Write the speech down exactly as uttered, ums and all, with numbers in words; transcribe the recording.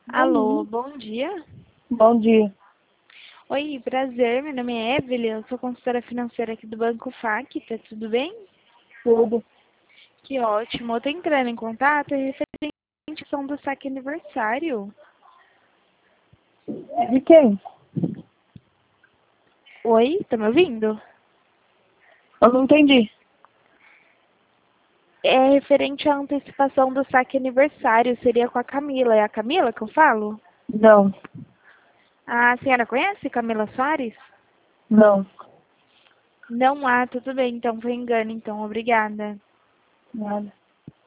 Alô, bom dia. Bom dia. Oi, prazer, meu nome é Evelyn, eu sou consultora financeira aqui do Banco F A C, tá tudo bem? Tudo. Que ótimo, eu tô entrando em contato referente à questão do saque aniversário. De quem? Oi, tá me ouvindo? Eu não entendi. É referente à antecipação do saque aniversário, seria com a Camila, é a Camila que eu falo? Não. A senhora conhece Camila Soares? Não. Não há, tudo bem, então foi engano, então, obrigada. Nada.